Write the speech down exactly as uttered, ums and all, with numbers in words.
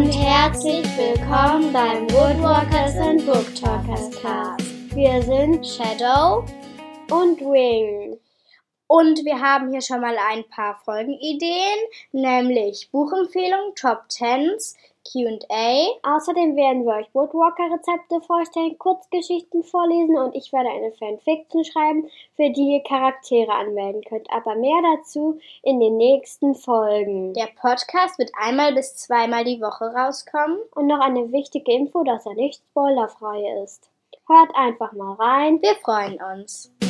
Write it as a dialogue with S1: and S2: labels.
S1: und herzlich willkommen beim Woodwalkers and Booktalkers Cast. Wir sind Shadow und Wing. Und wir haben hier schon mal ein paar Folgenideen, nämlich Buchempfehlungen, Top Tens, Q and A. Außerdem werden wir euch Woodwalker-Rezepte vorstellen, Kurzgeschichten vorlesen und ich werde eine Fanfiction schreiben, für die ihr Charaktere anmelden könnt. Aber mehr dazu in den nächsten Folgen. Der Podcast wird einmal bis zweimal die Woche rauskommen. Und noch eine wichtige Info, dass er nicht spoilerfrei ist. Hört einfach mal rein. Wir freuen uns.